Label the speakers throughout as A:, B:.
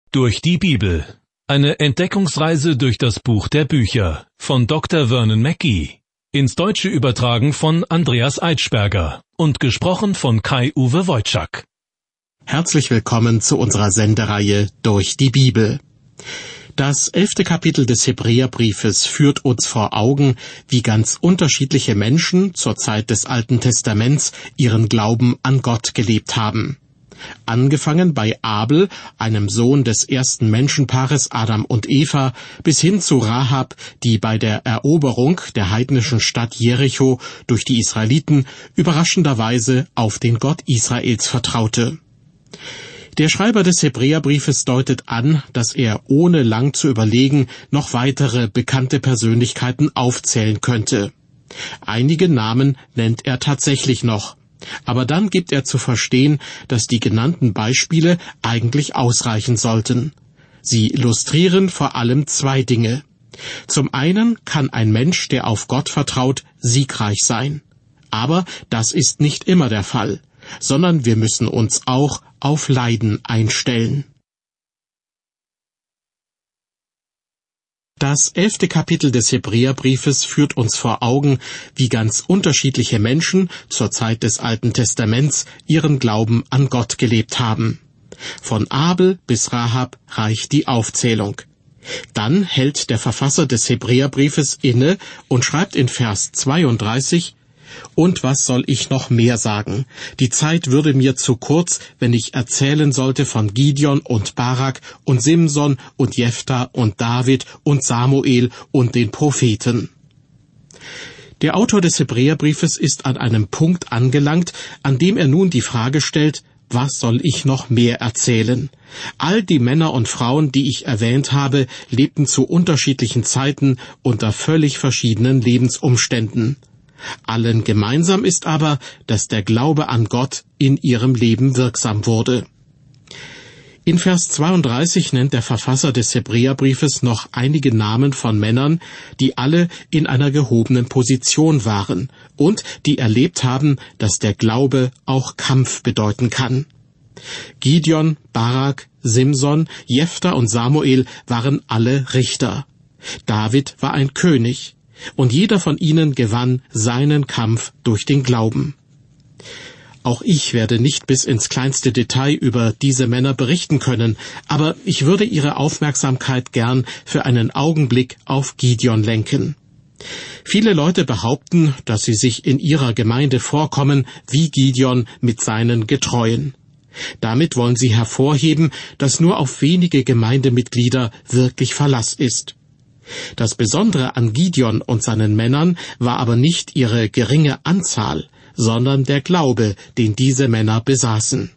A: Durch die Bibel. Eine Entdeckungsreise durch das Buch der Bücher von Dr. Vernon Mackey. Ins Deutsche übertragen von Andreas Eitschberger und gesprochen von Kai-Uwe Wojczak.
B: Herzlich willkommen zu unserer Sendereihe Durch die Bibel. Das 11. Kapitel des Hebräerbriefes führt uns vor Augen, wie ganz unterschiedliche Menschen zur Zeit des Alten Testaments ihren Glauben an Gott gelebt haben. Angefangen bei Abel, einem Sohn des ersten Menschenpaares Adam und Eva, bis hin zu Rahab, die bei der Eroberung der heidnischen Stadt Jericho durch die Israeliten überraschenderweise auf den Gott Israels vertraute. Der Schreiber des Hebräerbriefes deutet an, dass er ohne lang zu überlegen noch weitere bekannte Persönlichkeiten aufzählen könnte. Einige Namen nennt er tatsächlich noch. Aber dann gibt er zu verstehen, dass die genannten Beispiele eigentlich ausreichen sollten. Sie illustrieren vor allem zwei Dinge. Zum einen kann ein Mensch, der auf Gott vertraut, siegreich sein. Aber das ist nicht immer der Fall, sondern wir müssen uns auch auf Leiden einstellen. Das 11. Kapitel des Hebräerbriefes führt uns vor Augen, wie ganz unterschiedliche Menschen zur Zeit des Alten Testaments ihren Glauben an Gott gelebt haben. Von Abel bis Rahab reicht die Aufzählung. Dann hält der Verfasser des Hebräerbriefes inne und schreibt in Vers 32: Und was soll ich noch mehr sagen? Die Zeit würde mir zu kurz, wenn ich erzählen sollte von Gideon und Barak und Simson und Jephtha und David und Samuel und den Propheten. Der Autor des Hebräerbriefes ist an einem Punkt angelangt, an dem er nun die Frage stellt: Was soll ich noch mehr erzählen? All die Männer und Frauen, die ich erwähnt habe, lebten zu unterschiedlichen Zeiten unter völlig verschiedenen Lebensumständen. Allen gemeinsam ist aber, dass der Glaube an Gott in ihrem Leben wirksam wurde. In Vers 32 nennt der Verfasser des Hebräerbriefes noch einige Namen von Männern, die alle in einer gehobenen Position waren und die erlebt haben, dass der Glaube auch Kampf bedeuten kann. Gideon, Barak, Simson, Jephtha und Samuel waren alle Richter. David war ein König. Und jeder von ihnen gewann seinen Kampf durch den Glauben. Auch ich werde nicht bis ins kleinste Detail über diese Männer berichten können, aber ich würde Ihre Aufmerksamkeit gern für einen Augenblick auf Gideon lenken. Viele Leute behaupten, dass sie sich in ihrer Gemeinde vorkommen wie Gideon mit seinen Getreuen. Damit wollen sie hervorheben, dass nur auf wenige Gemeindemitglieder wirklich Verlass ist. Das Besondere an Gideon und seinen Männern war aber nicht ihre geringe Anzahl, sondern der Glaube, den diese Männer besaßen.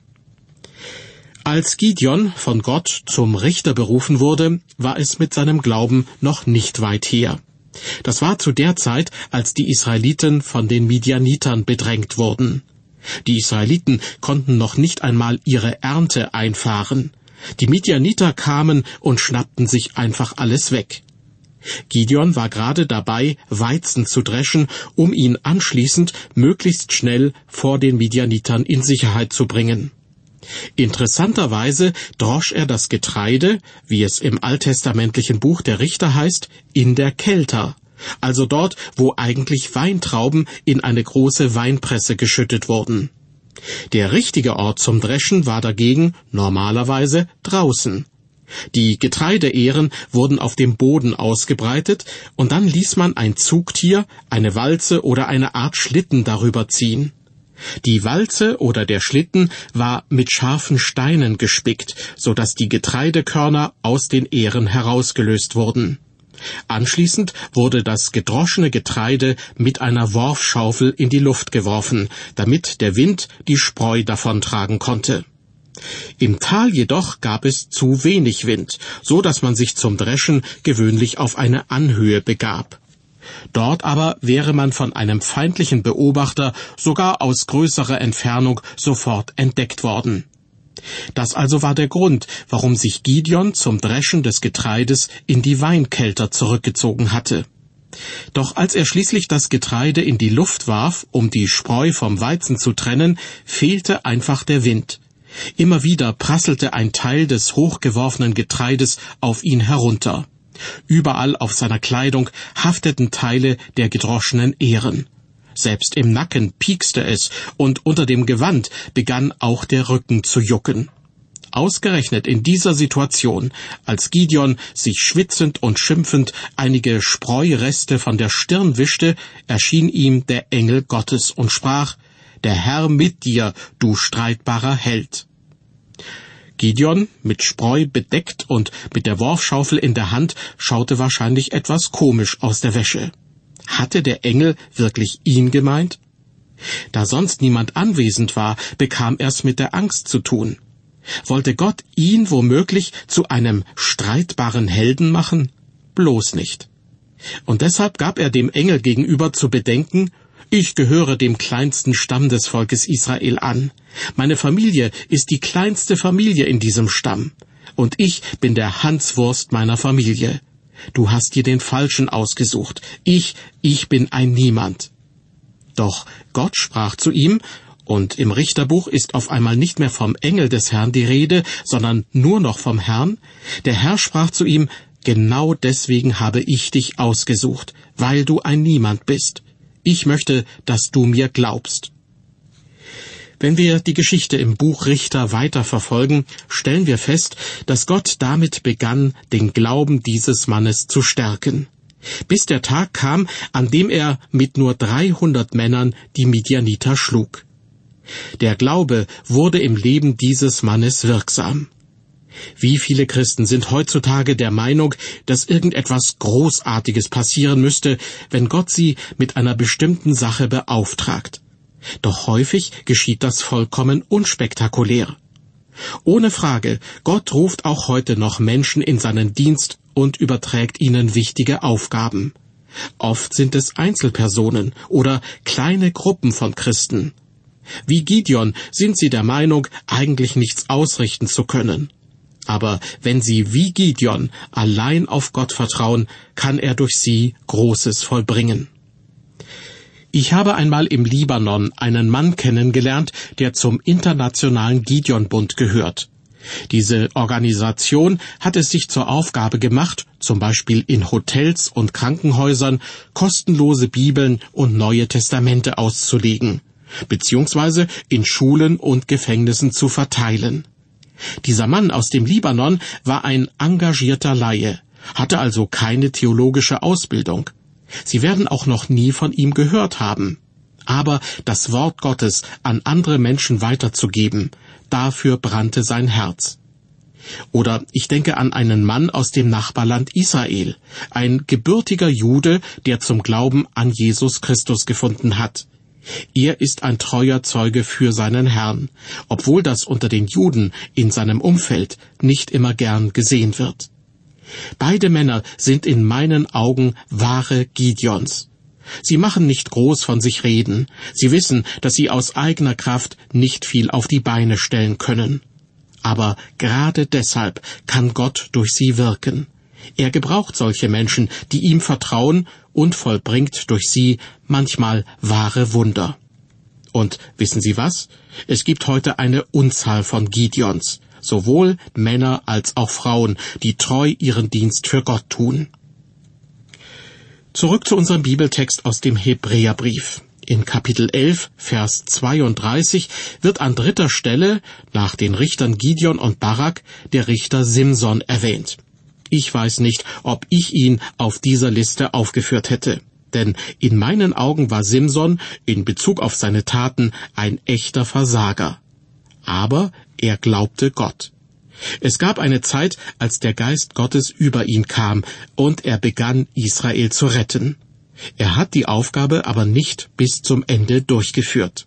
B: Als Gideon von Gott zum Richter berufen wurde, war es mit seinem Glauben noch nicht weit her. Das war zu der Zeit, als die Israeliten von den Midianitern bedrängt wurden. Die Israeliten konnten noch nicht einmal ihre Ernte einfahren. Die Midianiter kamen und schnappten sich einfach alles weg. Gideon war gerade dabei, Weizen zu dreschen, um ihn anschließend möglichst schnell vor den Midianitern in Sicherheit zu bringen. Interessanterweise drosch er das Getreide, wie es im alttestamentlichen Buch der Richter heißt, in der Kelter, also dort, wo eigentlich Weintrauben in eine große Weinpresse geschüttet wurden. Der richtige Ort zum Dreschen war dagegen normalerweise draußen. Die Getreideähren wurden auf dem Boden ausgebreitet, und dann ließ man ein Zugtier, eine Walze oder eine Art Schlitten darüber ziehen. Die Walze oder der Schlitten war mit scharfen Steinen gespickt, so dass die Getreidekörner aus den Ähren herausgelöst wurden. Anschließend wurde das gedroschene Getreide mit einer Worfschaufel in die Luft geworfen, damit der Wind die Spreu davontragen konnte. Im Tal jedoch gab es zu wenig Wind, so dass man sich zum Dreschen gewöhnlich auf eine Anhöhe begab. Dort aber wäre man von einem feindlichen Beobachter sogar aus größerer Entfernung sofort entdeckt worden. Das also war der Grund, warum sich Gideon zum Dreschen des Getreides in die Weinkelter zurückgezogen hatte. Doch als er schließlich das Getreide in die Luft warf, um die Spreu vom Weizen zu trennen, fehlte einfach der Wind. Immer wieder prasselte ein Teil des hochgeworfenen Getreides auf ihn herunter. Überall auf seiner Kleidung hafteten Teile der gedroschenen Ähren. Selbst im Nacken piekste es, und unter dem Gewand begann auch der Rücken zu jucken. Ausgerechnet in dieser Situation, als Gideon sich schwitzend und schimpfend einige Spreureste von der Stirn wischte, erschien ihm der Engel Gottes und sprach: »Der Herr mit dir, du streitbarer Held.« Gideon, mit Spreu bedeckt und mit der Worfschaufel in der Hand, schaute wahrscheinlich etwas komisch aus der Wäsche. Hatte der Engel wirklich ihn gemeint? Da sonst niemand anwesend war, bekam er's mit der Angst zu tun. Wollte Gott ihn womöglich zu einem streitbaren Helden machen? Bloß nicht. Und deshalb gab er dem Engel gegenüber zu bedenken: Ich gehöre dem kleinsten Stamm des Volkes Israel an. Meine Familie ist die kleinste Familie in diesem Stamm. Und ich bin der Hanswurst meiner Familie. Du hast dir den Falschen ausgesucht. Ich bin ein Niemand. Doch Gott sprach zu ihm, und im Richterbuch ist auf einmal nicht mehr vom Engel des Herrn die Rede, sondern nur noch vom Herrn. Der Herr sprach zu ihm: Genau deswegen habe ich dich ausgesucht, weil du ein Niemand bist. Ich möchte, dass du mir glaubst. Wenn wir die Geschichte im Buch Richter weiterverfolgen, stellen wir fest, dass Gott damit begann, den Glauben dieses Mannes zu stärken. Bis der Tag kam, an dem er mit nur 300 Männern die Midianiter schlug. Der Glaube wurde im Leben dieses Mannes wirksam. Wie viele Christen sind heutzutage der Meinung, dass irgendetwas Großartiges passieren müsste, wenn Gott sie mit einer bestimmten Sache beauftragt. Doch häufig geschieht das vollkommen unspektakulär. Ohne Frage, Gott ruft auch heute noch Menschen in seinen Dienst und überträgt ihnen wichtige Aufgaben. Oft sind es Einzelpersonen oder kleine Gruppen von Christen. Wie Gideon sind sie der Meinung, eigentlich nichts ausrichten zu können. Aber wenn sie wie Gideon allein auf Gott vertrauen, kann er durch sie Großes vollbringen. Ich habe einmal im Libanon einen Mann kennengelernt, der zum Internationalen Gideon-Bund gehört. Diese Organisation hat es sich zur Aufgabe gemacht, zum Beispiel in Hotels und Krankenhäusern kostenlose Bibeln und Neue Testamente auszulegen, beziehungsweise in Schulen und Gefängnissen zu verteilen. Dieser Mann aus dem Libanon war ein engagierter Laie, hatte also keine theologische Ausbildung. Sie werden auch noch nie von ihm gehört haben. Aber das Wort Gottes an andere Menschen weiterzugeben, dafür brannte sein Herz. Oder ich denke an einen Mann aus dem Nachbarland Israel, ein gebürtiger Jude, der zum Glauben an Jesus Christus gefunden hat. Er ist ein treuer Zeuge für seinen Herrn, obwohl das unter den Juden in seinem Umfeld nicht immer gern gesehen wird. Beide Männer sind in meinen Augen wahre Gideons. Sie machen nicht groß von sich reden. Sie wissen, dass sie aus eigener Kraft nicht viel auf die Beine stellen können. Aber gerade deshalb kann Gott durch sie wirken. Er gebraucht solche Menschen, die ihm vertrauen, und vollbringt durch sie manchmal wahre Wunder. Und wissen Sie was? Es gibt heute eine Unzahl von Gideons, sowohl Männer als auch Frauen, die treu ihren Dienst für Gott tun. Zurück zu unserem Bibeltext aus dem Hebräerbrief. In Kapitel 11, Vers 32 wird an 3. Stelle nach den Richtern Gideon und Barak der Richter Simson erwähnt. Ich weiß nicht, ob ich ihn auf dieser Liste aufgeführt hätte. Denn in meinen Augen war Simson in Bezug auf seine Taten ein echter Versager. Aber er glaubte Gott. Es gab eine Zeit, als der Geist Gottes über ihn kam, und er begann, Israel zu retten. Er hat die Aufgabe aber nicht bis zum Ende durchgeführt.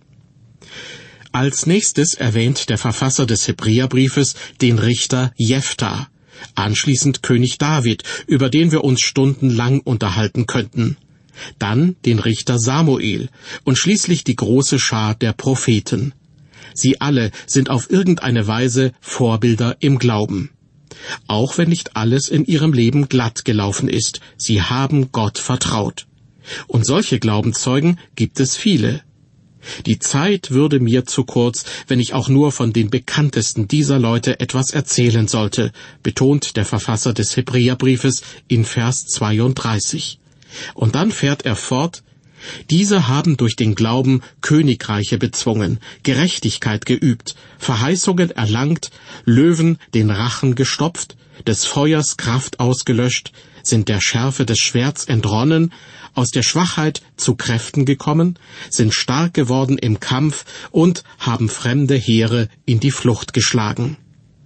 B: Als nächstes erwähnt der Verfasser des Hebräerbriefes den Richter Jephta, anschließend König David, über den wir uns stundenlang unterhalten könnten. Dann den Richter Samuel und schließlich die große Schar der Propheten. Sie alle sind auf irgendeine Weise Vorbilder im Glauben. Auch wenn nicht alles in ihrem Leben glatt gelaufen ist, sie haben Gott vertraut. Und solche Glaubenszeugen gibt es viele. Die Zeit würde mir zu kurz, wenn ich auch nur von den bekanntesten dieser Leute etwas erzählen sollte, betont der Verfasser des Hebräerbriefes in Vers 32. Und dann fährt er fort: Diese haben durch den Glauben Königreiche bezwungen, Gerechtigkeit geübt, Verheißungen erlangt, Löwen den Rachen gestopft, des Feuers Kraft ausgelöscht, sind der Schärfe des Schwerts entronnen, aus der Schwachheit zu Kräften gekommen, sind stark geworden im Kampf und haben fremde Heere in die Flucht geschlagen.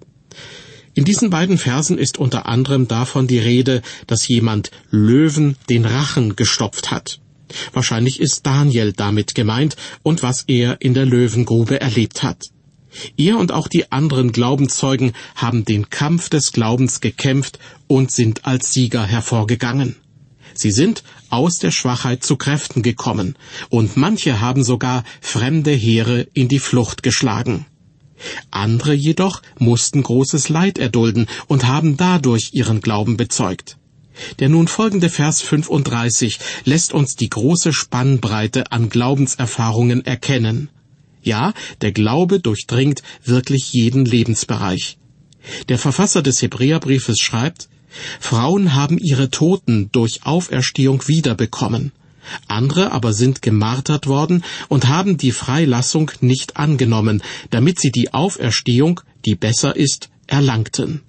B: In diesen beiden Versen ist unter anderem davon die Rede, dass jemand Löwen den Rachen gestopft hat. Wahrscheinlich ist Daniel damit gemeint und was er in der Löwengrube erlebt hat. Er und auch die anderen Glaubenszeugen haben den Kampf des Glaubens gekämpft und sind als Sieger hervorgegangen. Sie sind aus der Schwachheit zu Kräften gekommen, und manche haben sogar fremde Heere in die Flucht geschlagen. Andere jedoch mussten großes Leid erdulden und haben dadurch ihren Glauben bezeugt. Der nun folgende Vers 35 lässt uns die große Spannbreite an Glaubenserfahrungen erkennen. Ja, der Glaube durchdringt wirklich jeden Lebensbereich. Der Verfasser des Hebräerbriefes schreibt: Frauen haben ihre Toten durch Auferstehung wiederbekommen. Andere aber sind gemartert worden und haben die Freilassung nicht angenommen, damit sie die Auferstehung, die besser ist, erlangten.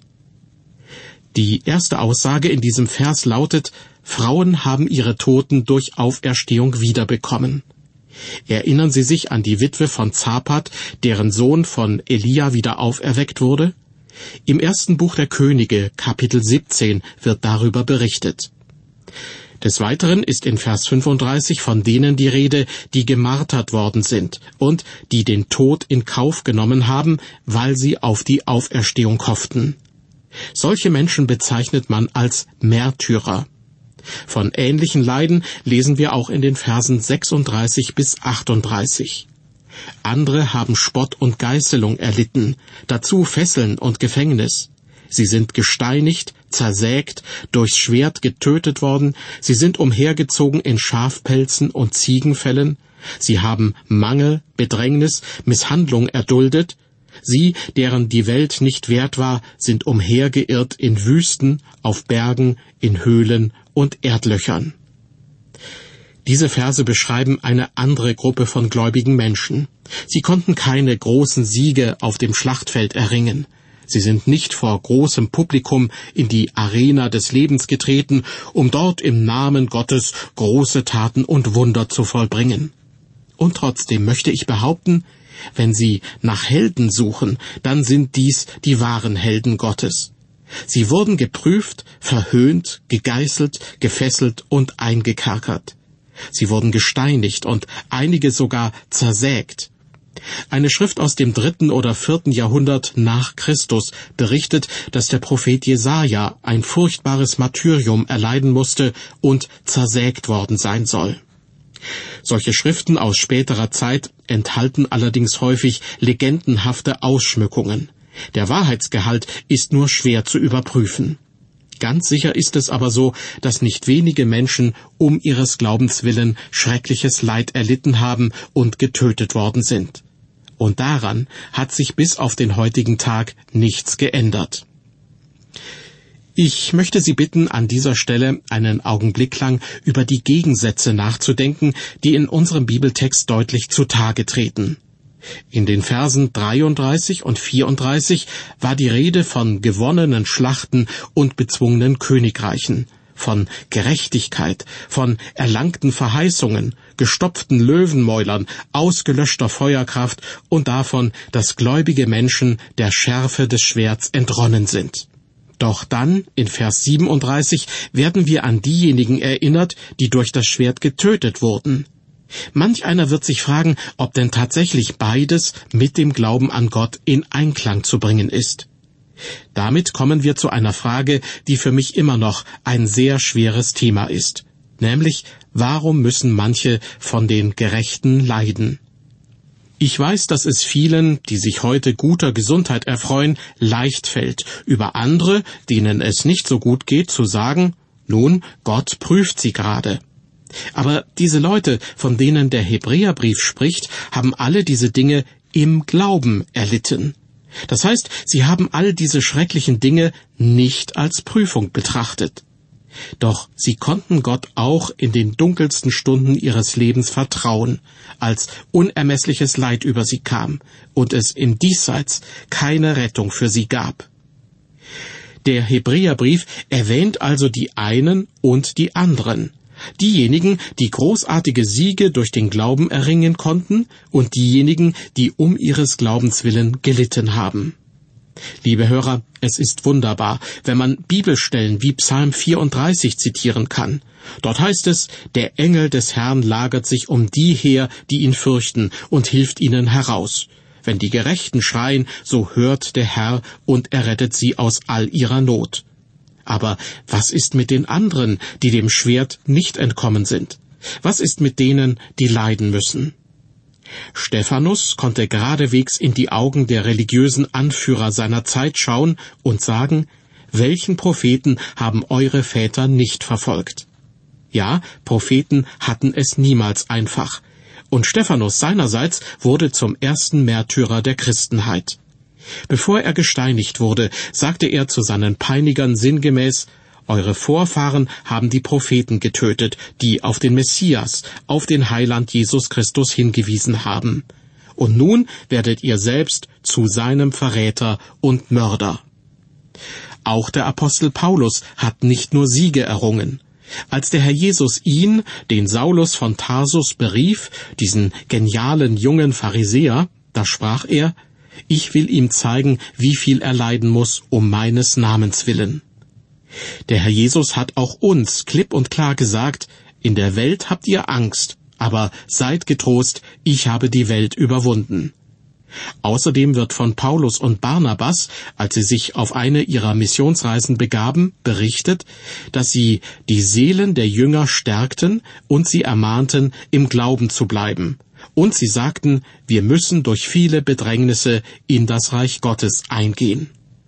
B: Die erste Aussage in diesem Vers lautet: Frauen haben ihre Toten durch Auferstehung wiederbekommen. Erinnern Sie sich an die Witwe von Zapat, deren Sohn von Elia wieder auferweckt wurde? Im 1. Buch der Könige, Kapitel 17, wird darüber berichtet. Des Weiteren ist in Vers 35 von denen die Rede, die gemartert worden sind und die den Tod in Kauf genommen haben, weil sie auf die Auferstehung hofften. Solche Menschen bezeichnet man als Märtyrer. Von ähnlichen Leiden lesen wir auch in den Versen 36 bis 38. Andere haben Spott und Geißelung erlitten, dazu Fesseln und Gefängnis. Sie sind gesteinigt, zersägt, durchs Schwert getötet worden, sie sind umhergezogen in Schafpelzen und Ziegenfellen, sie haben Mangel, Bedrängnis, Misshandlung erduldet, sie, deren die Welt nicht wert war, sind umhergeirrt in Wüsten, auf Bergen, in Höhlen und Erdlöchern. Diese Verse beschreiben eine andere Gruppe von gläubigen Menschen. Sie konnten keine großen Siege auf dem Schlachtfeld erringen. Sie sind nicht vor großem Publikum in die Arena des Lebens getreten, um dort im Namen Gottes große Taten und Wunder zu vollbringen. Und trotzdem möchte ich behaupten, wenn Sie nach Helden suchen, dann sind dies die wahren Helden Gottes. Sie wurden geprüft, verhöhnt, gegeißelt, gefesselt und eingekerkert. Sie wurden gesteinigt und einige sogar zersägt. Eine Schrift aus dem 3. oder 4. Jahrhundert nach Christus berichtet, dass der Prophet Jesaja ein furchtbares Martyrium erleiden musste und zersägt worden sein soll. Solche Schriften aus späterer Zeit enthalten allerdings häufig legendenhafte Ausschmückungen. Der Wahrheitsgehalt ist nur schwer zu überprüfen. Ganz sicher ist es aber so, dass nicht wenige Menschen um ihres Glaubens willen schreckliches Leid erlitten haben und getötet worden sind. Und daran hat sich bis auf den heutigen Tag nichts geändert. Ich möchte Sie bitten, an dieser Stelle einen Augenblick lang über die Gegensätze nachzudenken, die in unserem Bibeltext deutlich zutage treten. In den Versen 33 und 34 war die Rede von gewonnenen Schlachten und bezwungenen Königreichen, von Gerechtigkeit, von erlangten Verheißungen, gestopften Löwenmäulern, ausgelöschter Feuerkraft und davon, dass gläubige Menschen der Schärfe des Schwerts entronnen sind. Doch dann, in Vers 37, werden wir an diejenigen erinnert, die durch das Schwert getötet wurden. Manch einer wird sich fragen, ob denn tatsächlich beides mit dem Glauben an Gott in Einklang zu bringen ist. Damit kommen wir zu einer Frage, die für mich immer noch ein sehr schweres Thema ist, nämlich, warum müssen manche von den Gerechten leiden? Ich weiß, dass es vielen, die sich heute guter Gesundheit erfreuen, leicht fällt, über andere, denen es nicht so gut geht, zu sagen, nun, Gott prüft sie gerade. Aber diese Leute, von denen der Hebräerbrief spricht, haben alle diese Dinge im Glauben erlitten. Das heißt, sie haben all diese schrecklichen Dinge nicht als Prüfung betrachtet. Doch sie konnten Gott auch in den dunkelsten Stunden ihres Lebens vertrauen, als unermessliches Leid über sie kam und es im Diesseits keine Rettung für sie gab. Der Hebräerbrief erwähnt also die einen und die anderen, diejenigen, die großartige Siege durch den Glauben erringen konnten und diejenigen, die um ihres Glaubens willen gelitten haben. Liebe Hörer, es ist wunderbar, wenn man Bibelstellen wie Psalm 34 zitieren kann. Dort heißt es, der Engel des Herrn lagert sich um die her, die ihn fürchten, und hilft ihnen heraus. Wenn die Gerechten schreien, so hört der Herr und errettet sie aus all ihrer Not. Aber was ist mit den anderen, die dem Schwert nicht entkommen sind? Was ist mit denen, die leiden müssen? Stephanus konnte geradewegs in die Augen der religiösen Anführer seiner Zeit schauen und sagen, welchen Propheten haben eure Väter nicht verfolgt? Ja, Propheten hatten es niemals einfach. Und Stephanus seinerseits wurde zum ersten Märtyrer der Christenheit. Bevor er gesteinigt wurde, sagte er zu seinen Peinigern sinngemäß, eure Vorfahren haben die Propheten getötet, die auf den Messias, auf den Heiland Jesus Christus hingewiesen haben. Und nun werdet ihr selbst zu seinem Verräter und Mörder. Auch der Apostel Paulus hat nicht nur Siege errungen. Als der Herr Jesus ihn, den Saulus von Tarsus, berief, diesen genialen jungen Pharisäer, da sprach er, ich will ihm zeigen, wie viel er leiden muss, um meines Namens willen. Der Herr Jesus hat auch uns klipp und klar gesagt, in der Welt habt ihr Angst, aber seid getrost, ich habe die Welt überwunden. Außerdem wird von Paulus und Barnabas, als sie sich auf eine ihrer Missionsreisen begaben, berichtet, dass sie die Seelen der Jünger stärkten und sie ermahnten, im Glauben zu bleiben. Und sie sagten, wir müssen durch viele Bedrängnisse in das Reich Gottes eingehen.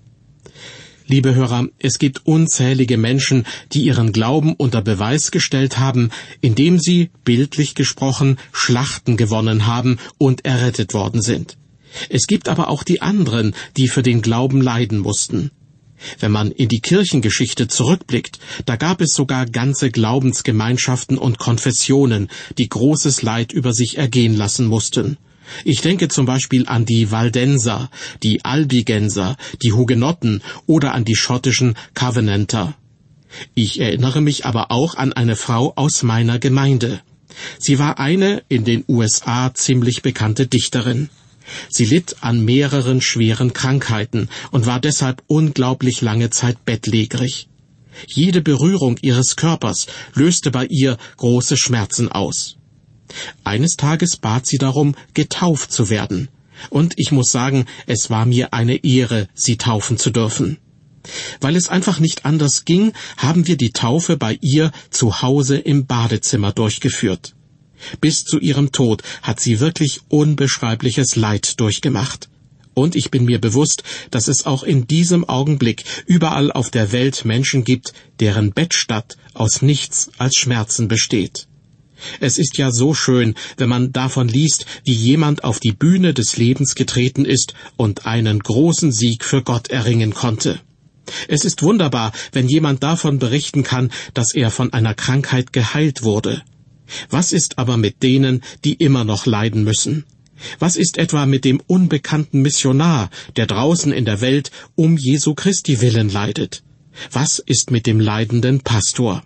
B: Liebe Hörer, es gibt unzählige Menschen, die ihren Glauben unter Beweis gestellt haben, indem sie, bildlich gesprochen, Schlachten gewonnen haben und errettet worden sind. Es gibt aber auch die anderen, die für den Glauben leiden mussten. Wenn man in die Kirchengeschichte zurückblickt, da gab es sogar ganze Glaubensgemeinschaften und Konfessionen, die großes Leid über sich ergehen lassen mussten. Ich denke zum Beispiel an die Waldenser, die Albigenser, die Hugenotten oder an die schottischen Covenanter. Ich erinnere mich aber auch an eine Frau aus meiner Gemeinde. Sie war eine in den USA ziemlich bekannte Dichterin. Sie litt an mehreren schweren Krankheiten und war deshalb unglaublich lange Zeit bettlägerig. Jede Berührung ihres Körpers löste bei ihr große Schmerzen aus. Eines Tages bat sie darum, getauft zu werden. Und ich muss sagen, es war mir eine Ehre, sie taufen zu dürfen. Weil es einfach nicht anders ging, haben wir die Taufe bei ihr zu Hause im Badezimmer durchgeführt. Bis zu ihrem Tod hat sie wirklich unbeschreibliches Leid durchgemacht. Und ich bin mir bewusst, dass es auch in diesem Augenblick überall auf der Welt Menschen gibt, deren Bettstatt aus nichts als Schmerzen besteht. Es ist ja so schön, wenn man davon liest, wie jemand auf die Bühne des Lebens getreten ist und einen großen Sieg für Gott erringen konnte. Es ist wunderbar, wenn jemand davon berichten kann, dass er von einer Krankheit geheilt wurde. Was ist aber mit denen, die immer noch leiden müssen? Was ist etwa mit dem unbekannten Missionar, der draußen in der Welt um Jesu Christi willen leidet? Was ist mit dem leidenden Pastor?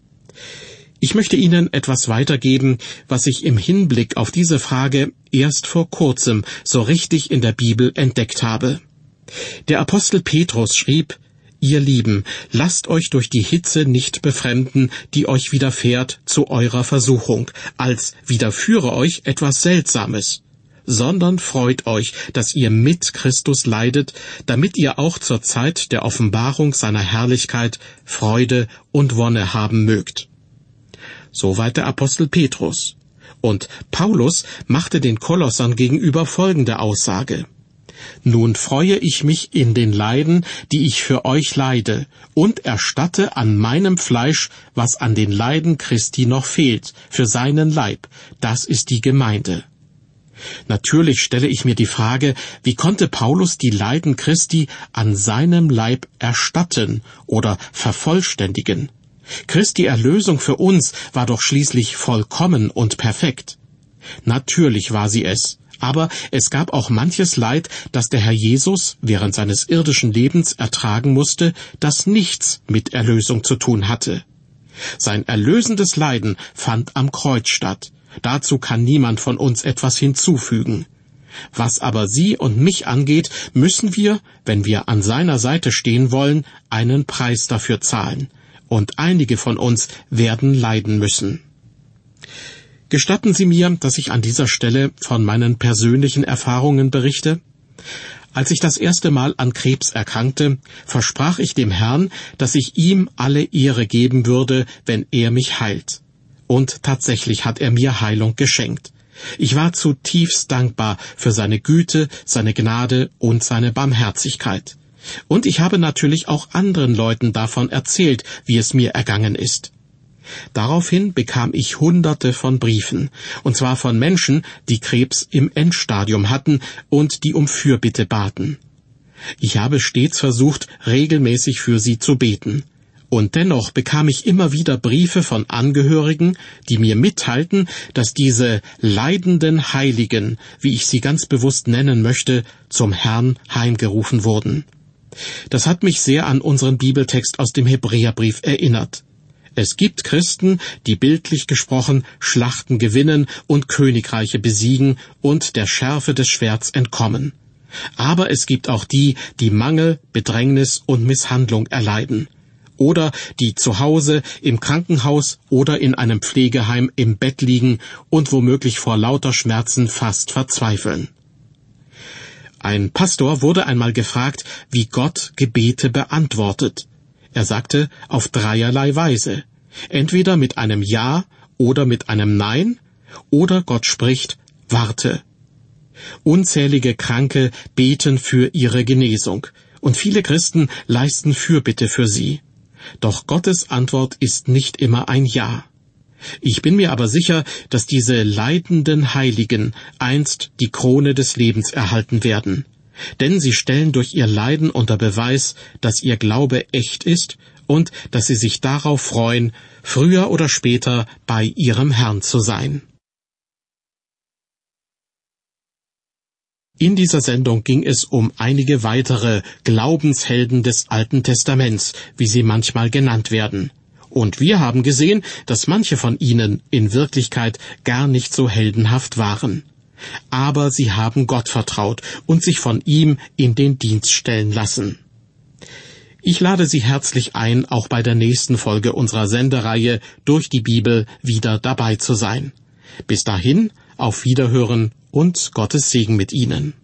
B: Ich möchte Ihnen etwas weitergeben, was ich im Hinblick auf diese Frage erst vor kurzem so richtig in der Bibel entdeckt habe. Der Apostel Petrus schrieb, ihr Lieben, lasst euch durch die Hitze nicht befremden, die euch widerfährt zu eurer Versuchung, als widerführe euch etwas Seltsames, sondern freut euch, dass ihr mit Christus leidet, damit ihr auch zur Zeit der Offenbarung seiner Herrlichkeit Freude und Wonne haben mögt. Soweit der Apostel Petrus. Und Paulus machte den Kolossern gegenüber folgende Aussage. Nun freue ich mich in den Leiden, die ich für euch leide, und erstatte an meinem Fleisch, was an den Leiden Christi noch fehlt, für seinen Leib, das ist die Gemeinde. Natürlich stelle ich mir die Frage, wie konnte Paulus die Leiden Christi an seinem Leib erstatten oder vervollständigen? Christi Erlösung für uns war doch schließlich vollkommen und perfekt. Natürlich war sie es, aber es gab auch manches Leid, das der Herr Jesus während seines irdischen Lebens ertragen musste, das nichts mit Erlösung zu tun hatte. Sein erlösendes Leiden fand am Kreuz statt. Dazu kann niemand von uns etwas hinzufügen. Was aber Sie und mich angeht, müssen wir, wenn wir an seiner Seite stehen wollen, einen Preis dafür zahlen. Und einige von uns werden leiden müssen. Gestatten Sie mir, dass ich an dieser Stelle von meinen persönlichen Erfahrungen berichte? Als ich das erste Mal an Krebs erkrankte, versprach ich dem Herrn, dass ich ihm alle Ehre geben würde, wenn er mich heilt. Und tatsächlich hat er mir Heilung geschenkt. Ich war zutiefst dankbar für seine Güte, seine Gnade und seine Barmherzigkeit. Und ich habe natürlich auch anderen Leuten davon erzählt, wie es mir ergangen ist. Daraufhin bekam ich Hunderte von Briefen, und zwar von Menschen, die Krebs im Endstadium hatten und die um Fürbitte baten. Ich habe stets versucht, regelmäßig für sie zu beten. Und dennoch bekam ich immer wieder Briefe von Angehörigen, die mir mitteilten, dass diese leidenden Heiligen, wie ich sie ganz bewusst nennen möchte, zum Herrn heimgerufen wurden. Das hat mich sehr an unseren Bibeltext aus dem Hebräerbrief erinnert. Es gibt Christen, die bildlich gesprochen Schlachten gewinnen und Königreiche besiegen und der Schärfe des Schwerts entkommen. Aber es gibt auch die, die Mangel, Bedrängnis und Misshandlung erleiden. Oder die zu Hause, im Krankenhaus oder in einem Pflegeheim im Bett liegen und womöglich vor lauter Schmerzen fast verzweifeln. Ein Pastor wurde einmal gefragt, wie Gott Gebete beantwortet. Er sagte, auf dreierlei Weise. Entweder mit einem Ja oder mit einem Nein, oder Gott spricht, warte. Unzählige Kranke beten für ihre Genesung, und viele Christen leisten Fürbitte für sie. Doch Gottes Antwort ist nicht immer ein Ja. Ich bin mir aber sicher, dass diese leidenden Heiligen einst die Krone des Lebens erhalten werden. Denn sie stellen durch ihr Leiden unter Beweis, dass ihr Glaube echt ist und dass sie sich darauf freuen, früher oder später bei ihrem Herrn zu sein. In dieser Sendung ging es um einige weitere Glaubenshelden des Alten Testaments, wie sie manchmal genannt werden. Und wir haben gesehen, dass manche von ihnen in Wirklichkeit gar nicht so heldenhaft waren. Aber sie haben Gott vertraut und sich von ihm in den Dienst stellen lassen. Ich lade Sie herzlich ein, auch bei der nächsten Folge unserer Sendereihe Durch die Bibel wieder dabei zu sein. Bis dahin, auf Wiederhören und Gottes Segen mit Ihnen.